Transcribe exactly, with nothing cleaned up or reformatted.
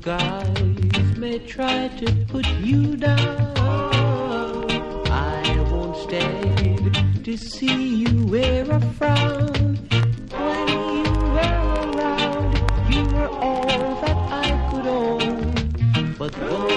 guys may try to put you down. I won't stand to see you wear a frown. When you were around, you were all that I could own. But though